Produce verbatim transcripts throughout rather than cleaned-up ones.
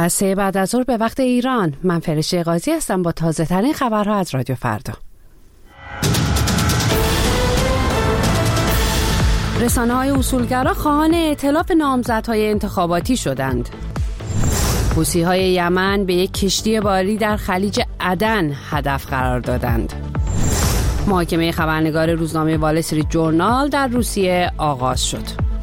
ساعت سه بعد از ظهر به وقت ایران. من فرشته قاضی هستم با تازه ترین خبرها از رادیو فردا. رسانه‌های اصولگرا خواهان ائتلاف نامزدهای انتخاباتی شدند. حوثی‌های یمن به یک کشتی باری در خلیج عدن هدف قرار دادند. محاکمه خبرنگار روزنامه وال استریت جورنال در روسیه آغاز شد.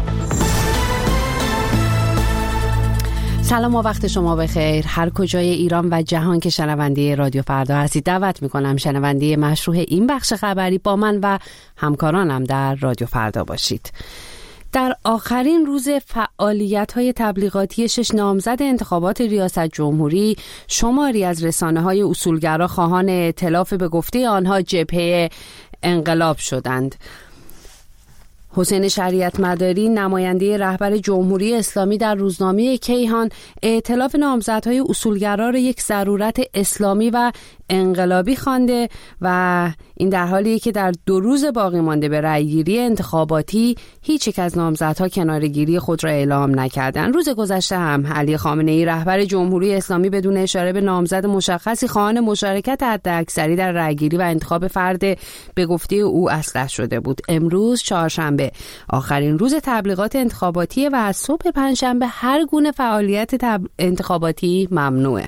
سلام و وقت شما بخیر. هر کجای ایران و جهان که شنونده رادیو فردا هستید دعوت میکنم شنونده مشروع این بخش خبری با من و همکارانم در رادیو فردا باشید. در آخرین روز فعالیت‌های تبلیغاتی شش نامزد انتخابات ریاست جمهوری، شماری از رسانه‌های اصولگرا خواهان ائتلاف به گفته آنها جبهه انقلاب شدند. حسین شریعت مداری، نماینده رهبر جمهوری اسلامی، در روزنامه کیهان ائتلاف نامزدهای اصولگرا را یک ضرورت اسلامی و انقلابی خوانده و این در حالیه که در دو روز باقی مانده به رأیگیری انتخاباتی هیچ یک از نامزدها کناره‌گیری خود را اعلام نکردند. روز گذشته هم علی خامنه‌ای رهبر جمهوری اسلامی بدون اشاره به نامزد مشخصی خواهان مشارکت حداکثری در رأیگیری و انتخاب فرد به گفته او اصلاح شده بود. امروز چهارشنبه آخرین روز تبلیغات انتخاباتی و از صبح پنجشنبه هر گونه فعالیت تب... انتخاباتی ممنوعه.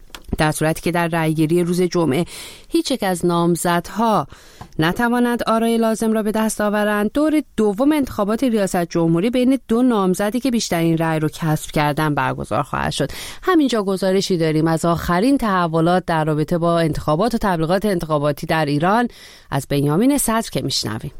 در صورتی که در رأیگیری روز جمعه هیچ یک از نامزدها نتوانند آرای لازم را به دست آورند، دور دوم انتخابات ریاست جمهوری بین دو نامزدی که بیشترین رأی را کسب کردن برگزار خواهد شد. همینجا گزارشی داریم از آخرین تحولات در رابطه با انتخابات و تبلیغات انتخاباتی در ایران از بنیامین صدر که میشنویم.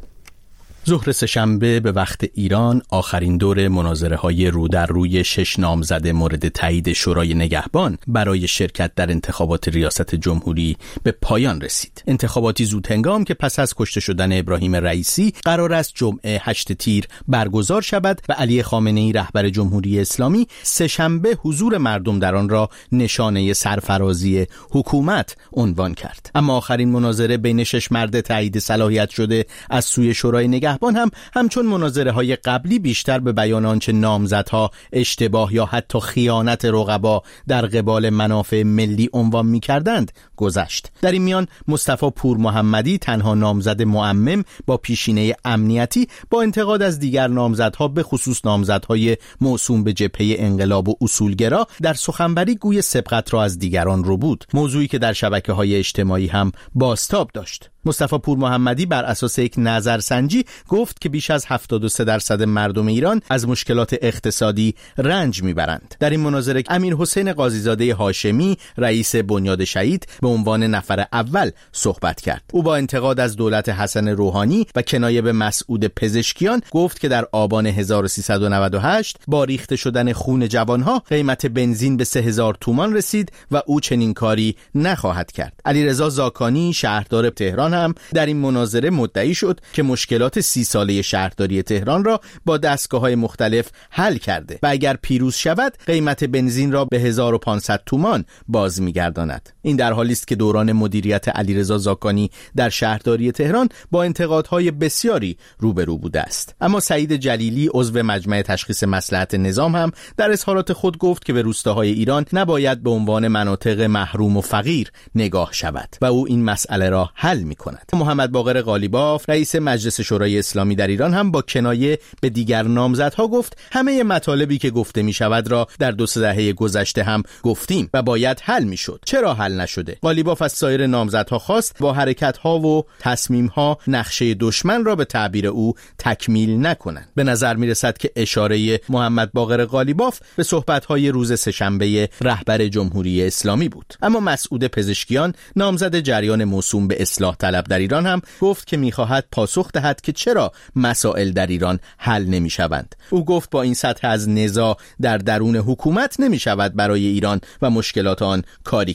ظهر سه‌شنبه به وقت ایران آخرین دور مناظره‌های رو در روی شش نامزد مورد تایید شورای نگهبان برای شرکت در انتخابات ریاست جمهوری به پایان رسید. انتخاباتی زود هنگام که پس از کشته شدن ابراهیم رئیسی قرار است جمعه هشت تیر برگزار شود و علی خامنه‌ای رهبر جمهوری اسلامی سه‌شنبه حضور مردم در آن را نشانه سرفرازی حکومت عنوان کرد. اما آخرین مناظره بین شش مرد تایید صلاحیت شده از سوی شورای نگهبان هم همچون مناظره های قبلی بیشتر به بیان آنچه نامزدها اشتباه یا حتی خیانت رقبا در قبال منافع ملی عنوان می کردند گذشت. در این میان مصطفی پور محمدی، تنها نامزد معمم با پیشینه امنیتی، با انتقاد از دیگر نامزدها به خصوص نامزدهای موسوم به جبهه انقلاب و اصولگرا در سخنوری گوی سبقت را از دیگران رو بود، موضوعی که در شبکه‌های اجتماعی هم بازتاب داشت. مصطفی پور محمدی بر اساس یک نظرسنجی گفت که بیش از هفتاد و سه درصد مردم ایران از مشکلات اقتصادی رنج میبرند. در این مناظره امیر حسین قاضیزاده هاشمی، رئیس بنیاد شهید، به عنوان نفر اول صحبت کرد. او با انتقاد از دولت حسن روحانی و کنایه به مسعود پزشکیان گفت که در آبان هزار و سیصد و نود و هشت با ریخته شدن خون جوانها قیمت بنزین به سه هزار تومان رسید و او چنین کاری نخواهد کرد. علیرضا زاکانی، شهردار تهران، هم در این مناظره مدعی شد که مشکلات سی ساله شهرداری تهران را با دستگاه‌های مختلف حل کرده و اگر پیروز شود قیمت بنزین را به هزار و پانصد تومان باز می‌گرداند. این در حالی است که دوران مدیریت علیرضا زاکانی در شهرداری تهران با انتقادهای بسیاری روبرو بوده است. اما سعید جلیلی، عضو مجمع تشخیص مصلحت نظام، هم در اظهارات خود گفت که به روستاهای ایران نباید به عنوان مناطق محروم و فقیر نگاه شود و او این مسئله را حل می کند. محمد باقر قالیباف، رئیس مجلس شورای اسلامی در ایران، هم با کنایه به دیگر نامزدها گفت همه مطالبی که گفته می شود را در دو سه دهه گذشته هم گفتیم و باید حل می شد. چرا حل نشده؟ قالیباف از سایر نامزدها خواست با حرکت‌ها و تصمیم‌ها نقشه دشمن را به تعبیر او تکمیل نکنند. به نظر می رسد که اشاره محمد باقر قالیباف به صحبت‌های روز سه‌شنبه رهبر جمهوری اسلامی بود. اما مسعود پزشکیان، نامزد جریان موسوم به اصلاح طلب در ایران، هم گفت که می‌خواهد پاسخ دهد که چرا مسائل در ایران حل نمی‌شوند. او گفت با این سطح از نزاع در درون حکومت نمی‌شود برای ایران و مشکلات آن کاری کرد.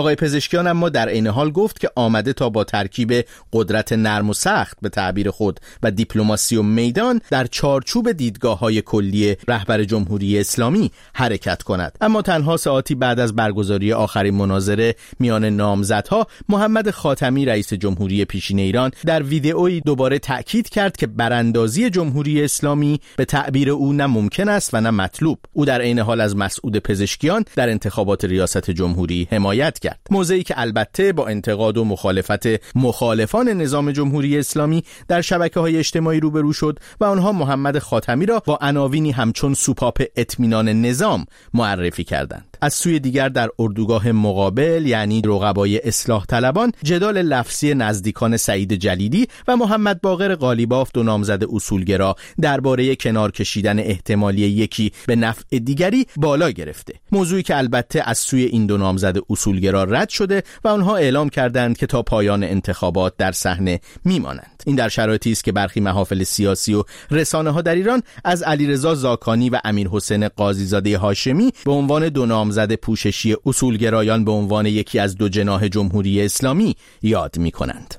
آقای پزشکیان اما در عین حال گفت که آمده تا با ترکیب قدرت نرم و سخت به تعبیر خود و دیپلماسی و میدان در چارچوب دیدگاه‌های کلی رهبر جمهوری اسلامی حرکت کند. اما تنها ساعتی بعد از برگزاری آخرین مناظره میان نامزدها، محمد خاتمی رئیس جمهوری پیشین ایران در ویدئویی دوباره تأکید کرد که براندازی جمهوری اسلامی به تعبیر او نه ممکن است و نه مطلوب. او در عین حال از مسعود پزشکیان در انتخابات ریاست جمهوری حمایت کرد، موضعی که البته با انتقاد و مخالفت مخالفان نظام جمهوری اسلامی در شبکه‌های اجتماعی روبرو شد و آنها محمد خاتمی را با عناوینی همچون سوپاپ اطمینان نظام معرفی کردند. از سوی دیگر در اردوگاه مقابل، یعنی رقبای اصلاح طلبان، جدال لفظی نزدیکان سعید جلیلی و محمد باقر قالیباف، دو نامزد اصولگرا، درباره کنار کشیدن احتمالی یکی به نفع دیگری بالا گرفته، موضوعی که البته از سوی این دو نامزد اصولگرا رد شده و آنها اعلام کردند که تا پایان انتخابات در صحنه میمانند. این در شرایطی است که برخی محافل سیاسی و رسانه‌ها در ایران از علیرضا زاکانی و امیرحسین قاضیزاده هاشمی به عنوان دو نامزد پوششی اصولگرایان به عنوان یکی از دو جناح جمهوری اسلامی یاد می‌کنند.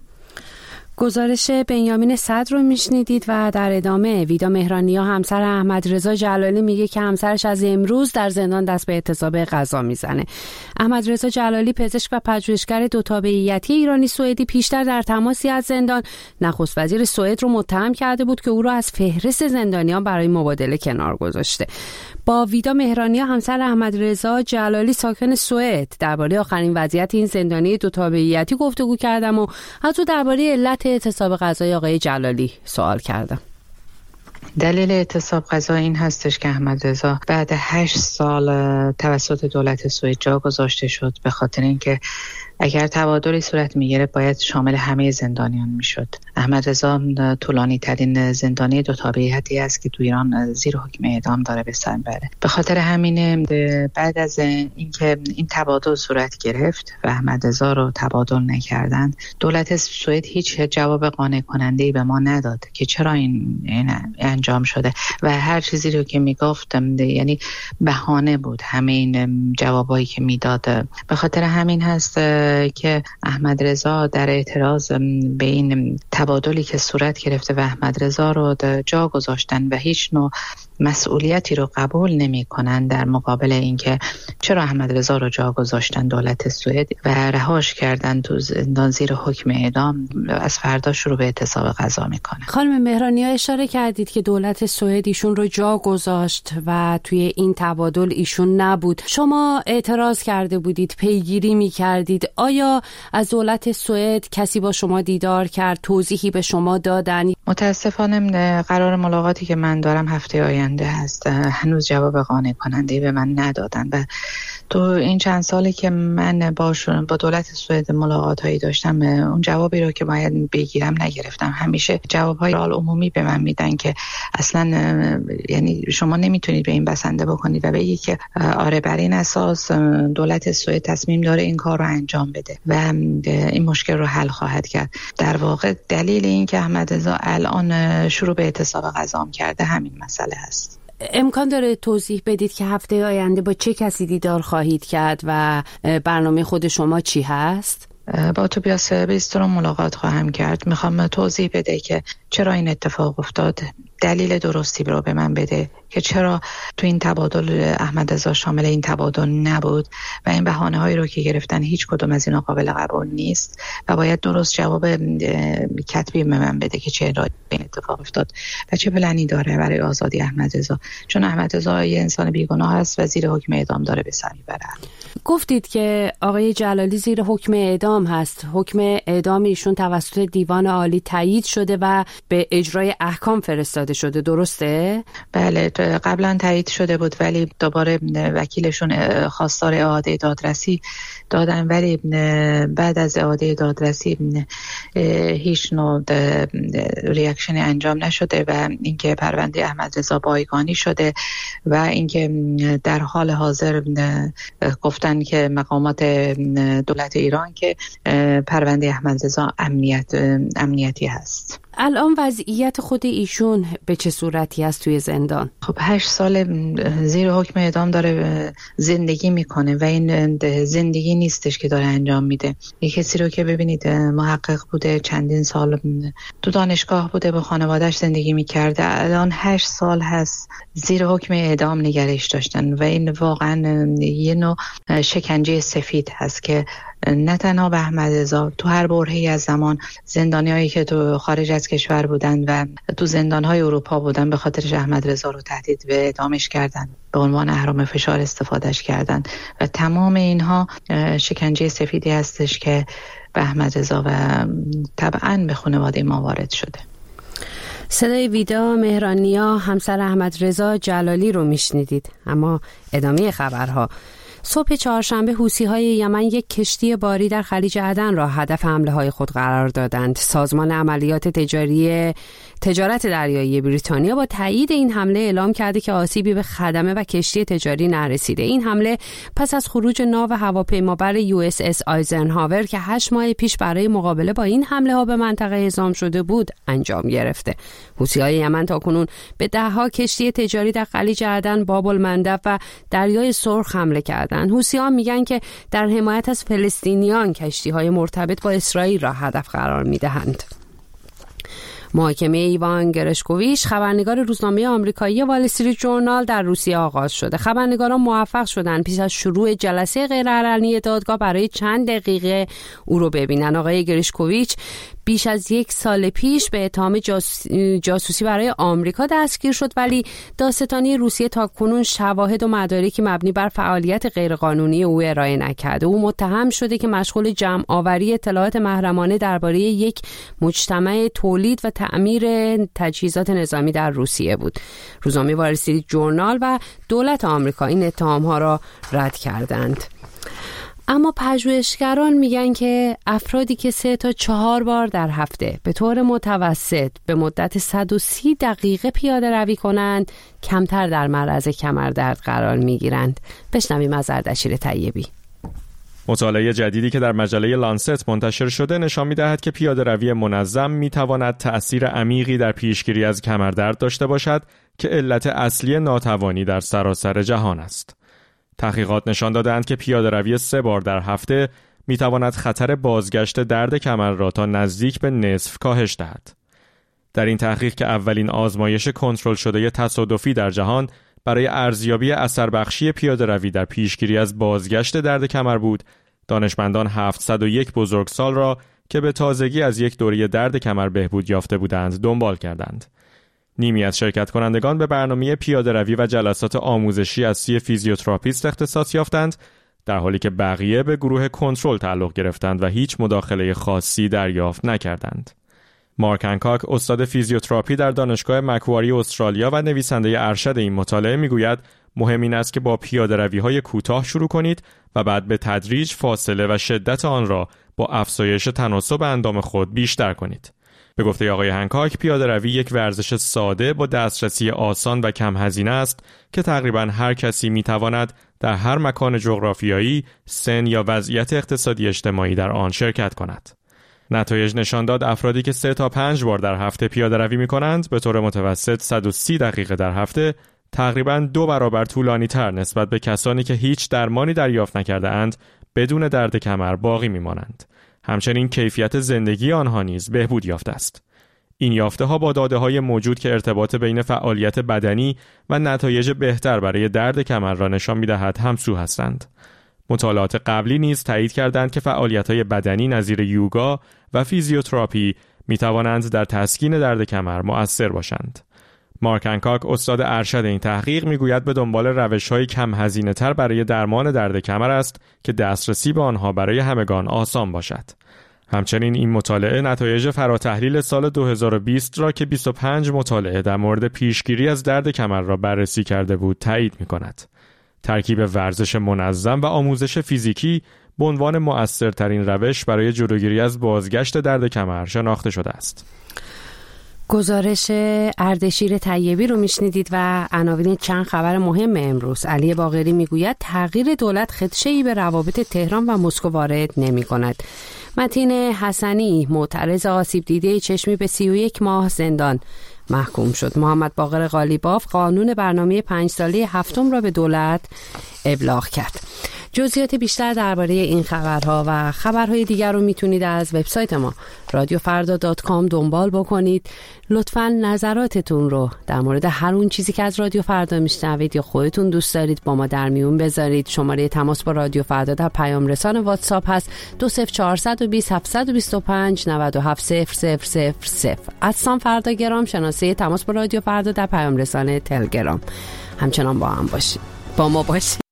گزارش بنیامین صدر رو میشنیدید و در ادامه ویدا مهرانیا همسر احمد رضا جلالی میگه که همسرش از امروز در زندان دست به اعتصاب غذا میزنه. احمد رضا جلالی پزشک و پژوهشگر دو تابعیتی ایرانی سوئدی پیشتر در تماسی از زندان نخست وزیر سوئد رو متهم کرده بود که او را از فهرست زندانیان برای مبادله کنار گذاشته. با ویدا مهرانیا همسر احمد رضا جلالی ساکن سوئد درباره آخرین وضعیت این زندانی دو تابعیتی گفتگو کردم و از او درباره علت اعتصاب غذای آقای جلالی سوال کردم. دلیل اعتصاب غذا این هستش که احمد رضا بعد هشت سال توسط دولت سوئد جا گذاشته شد، به خاطر اینکه اگر تبادلی صورت میگیره باید شامل همه زندانیان میشد. احمد رضا طولانی ترین زندانی دو تابعیتی است که تو ایران زیر حکم اعدام داره به سر بره. به خاطر همین بعد از اینکه این تبادل صورت گرفت و احمد رضا رو تبادل نکردن، دولت سوئد هیچ جواب قانع کننده‌ای به ما نداد که چرا این, این انجام شده و هر چیزی رو که میگفتم یعنی بهانه بود همه این جوابایی که میداد. به خاطر همین هست که احمد رضا در اعتراض به این تبادلی که صورت گرفته و احمد رضا رو جا گذاشتن و هیچ نوع مسئولیتی رو قبول نمی کنن در مقابل اینکه چرا احمد رضا رو جا گذاشتن دولت سوئد و رهاش کردن تو زندان زیر حکم اعدام، از فردا شروع به اعتصاب غذا میکنه. خانم مهرانیا اشاره کردید که دولت سوئد ایشون رو جا گذاشت و توی این تبادل ایشون نبود. شما اعتراض کرده بودید، پیگیری میکردید. آیا از دولت سوئد کسی با شما دیدار کرد، توضیحی به شما دادن؟ متاسفانه قرار ملاقاتی که من دارم هفته آینده هست، هنوز جواب قانع کننده به من ندادن و تو این چند سالی که من باشون با دولت سوئد ملاقات هایی داشتم، اون جوابی رو که باید بگیرم نگرفتم. همیشه جواب های عمومی به من میدن که اصلا یعنی شما نمیتونید به این بسنده بکنید و بگید که آره بر این اساس دولت سوئد تصمیم داره این کار رو انجام بده و این مشکل رو حل خواهد کرد. در واقع دلیل این که احمد رضا الان شروع به اعتصاب غذا کرده همین مسئله هست. امکان داره توضیح بدید که هفته آینده با چه کسی دیدار خواهید کرد و برنامه خود شما چی هست؟ با توبیاس بیسترون ملاقات خواهم کرد. میخوام توضیح بده که چرا این اتفاق افتاد، دلیل درستی رو به من بده که چرا تو این تبادل احمد رضا شامل این تبادل نبود و این بهانه هایی رو که گرفتن هیچ کدوم از اینا قابل قبول نیست و باید درست جواب کتبی به من بده که چه این اتفاق افتاد و چه پلنی داره برای آزادی احمد رضا، چون احمد رضا یه انسان بیگناه است و زیر حکم اعدام داره به سر میبره. گفتید که آقای جلالی زیر حکم اعدام هست. حکم اعدام ایشون توسط دیوان عالی تایید شده و به اجرای احکام فرستاده شده، درسته؟ بله، قبلا تایید شده بود ولی دوباره وکیلشون خواستار اعاده دادرسی دادن، ولی بعد از اعاده دادرسی هیچ نوع ریاکشنی انجام نشده و اینکه پرونده احمد رضا بایگانی شده و اینکه در حال حاضر گفتن که مقامات دولت ایران که پرونده احمد رضا امنیت امنیتی هست. الان وضعیت خود ایشون به چه صورتی است توی زندان؟ خب هشت سال زیر حکم اعدام داره زندگی میکنه و این زندگی نیستش که داره انجام میده. یک کسی رو که ببینید محقق بوده، چندین سال تو دانشگاه بوده، با خانوادهش زندگی میکرده، الان هشت سال هست زیر حکم اعدام نگرش داشتن و این واقعا یه نوع شکنجه سفید هست که نه تنها به احمد رضا، تو هر برهه‌ای از زمان زندانیایی که تو خارج از کشور بودن و تو زندان‌های اروپا بودن به خاطرش احمد رضا رو تهدید به اعدامش کردن، به عنوان اهرم فشار استفادهش کردن و تمام اینها شکنجه سفیدی هستش که به احمد رضا و طبعاً به خانواده ما وارد شده. صدای ویدا مهرانیا همسر احمد رضا جلالی رو میشنیدید. اما ادامه خبرها. صبح چهارشنبه حوثی‌های یمن یک کشتی باری در خلیج عدن را هدف حمله‌های خود قرار دادند. سازمان عملیات تجاری تجارت دریایی بریتانیا با تایید این حمله اعلام کرده که آسیبی به خدمه و کشتی تجاری نرسیده. این حمله پس از خروج ناو هواپیمابر یو اس اس آیزنهاور که هشت ماه پیش برای مقابله با این حمله ها به منطقه اعزام شده بود انجام گرفته. حوثی‌های یمن تاکنون به ده‌ها کشتی تجاری در خلیج عدن، باب المندب و دریای سرخ حمله کردند. حوثی‌ها میگن که در حمایت از فلسطینیان کشتی‌های مرتبط با اسرائیل را هدف قرار میدهند. محاکمه ایوان گرشکوویچ خبرنگار روزنامه آمریکایی وال استریت ژورنال در روسیه آغاز شده. خبرنگاران موفق شدند پیش از شروع جلسه غیرعلنی دادگاه برای چند دقیقه او رو ببینن. آقای گرشکوویچ بیش از یک سال پیش به اتهام جاس... جاسوسی برای آمریکا دستگیر شد، ولی دادستانی روسیه تاکنون شواهد و مدارکی مبنی بر فعالیت غیرقانونی او ارائه نکرده. او متهم شده که مشغول جمع آوری اطلاعات محرمانه درباره یک مجتمع تولید و تعمیر تجهیزات نظامی در روسیه بود. روزنامه وال استریت ژورنال و دولت آمریکا این اتهام‌ها را رد کردند. اما پژوهشگران میگن که افرادی که سه تا چهار بار در هفته به طور متوسط به مدت صد و سی دقیقه پیاده روی کنند کمتر در معرض کمردرد قرار میگیرند. بشنویم از اردشیر طیبی. مطالعه جدیدی که در مجله لانست منتشر شده نشان می‌دهد که پیاده‌روی منظم می‌تواند تأثیر عمیقی در پیشگیری از کمردرد داشته باشد که علت اصلی ناتوانی در سراسر جهان است. تحقیقات نشان دادند که پیاده‌روی سه بار در هفته می‌تواند خطر بازگشت درد کمر را تا نزدیک به نصف کاهش دهد. در این تحقیق که اولین آزمایش کنترل شده تصادفی در جهان برای ارزیابی اثر بخشی پیاده‌روی در پیشگیری از بازگشت درد کمر بود، دانشمندان هفتصد و یک بزرگسال را که به تازگی از یک دوره درد کمر بهبود یافته بودند دنبال کردند. نیمی از شرکت کنندگان به برنامه پیاده‌روی و جلسات آموزشی از سوی فیزیوتراپیست اختصاص یافتند، در حالی که بقیه به گروه کنترل تعلق گرفتند و هیچ مداخله خاصی دریافت نکردند. مارک هنکاک، استاد فیزیوتراپی در دانشگاه مکواری استرالیا و نویسنده ارشد این مطالعه میگوید مهم این است که با پیاده‌روی‌های کوتاه شروع کنید و بعد به تدریج فاصله و شدت آن را با افزایش تناسب اندام خود بیشتر کنید. به گفته آقای هنکاک، پیاده‌روی یک ورزش ساده با دسترسی آسان و کم هزینه است که تقریباً هر کسی می‌تواند در هر مکان جغرافیایی، سن یا وضعیت اقتصادی اجتماعی در آن شرکت کند. نتایج نشان داد افرادی که سه تا پنج بار در هفته پیاده‌روی می‌کنند به طور متوسط صد و سی دقیقه در هفته تقریباً دو برابر طولانی‌تر نسبت به کسانی که هیچ درمانی دریافت نکرده‌اند بدون درد کمر باقی می‌مانند. همچنین کیفیت زندگی آنها نیز بهبود یافته است. این یافته‌ها با داده‌های موجود که ارتباط بین فعالیت بدنی و نتایج بهتر برای درد کمر را نشان می‌دهد همسو هستند. مطالعات قبلی نیز تایید کردند که فعالیت‌های بدنی نظیر یوگا و فیزیوتراپی می‌توانند در تسکین درد کمر مؤثر باشند. مارک هنکاک، استاد ارشد این تحقیق، میگوید به دنبال روش‌های کم هزینه‌تر برای درمان درد کمر است که دسترسی به آنها برای همگان آسان باشد. همچنین این مطالعه نتایج فراتحلیل سال دو هزار و بیست را که بیست و پنج مطالعه در مورد پیشگیری از درد کمر را بررسی کرده بود تایید می‌کند. ترکیب ورزش منظم و آموزش فیزیکی به عنوان مؤثرترین روش برای جلوگیری از بازگشت درد کمر شناخته شده است. گزارش اردشیر طیبی رو میشنیدید و عناوین چند خبر مهم امروز. علی باقری میگوید تغییر دولت خدشه‌ای به روابط تهران و مسکو وارد نمی‌کند. متین حسنی معترض آسیب دیده چشمی به سی و یک ماه زندان محکوم شد. محمد باقر قالیباف قانون برنامه پنج ساله هفتم را به دولت ابلاغ کرد. جزئیات بیشتر درباره این خبرها و خبرهای دیگر رو میتونید از وبسایت ما رادیو فردا دات کام دنبال بکنید. لطفاً نظراتتون رو در مورد هر اون چیزی که از رادیو فردا میشنوید یا خودتون دوست دارید با ما در میون بذارید. شماره تماس با رادیو فردا در پیام رسان واتساپ هست دو صفر چهار دو صفر هفت دو پنج نه هفت صفر صفر صفر صفر. ادسان فردا گرام شناسه تماس با رادیو فردا در پیام رسان تلگرام. همچنان با هم باشید، با ما باشید.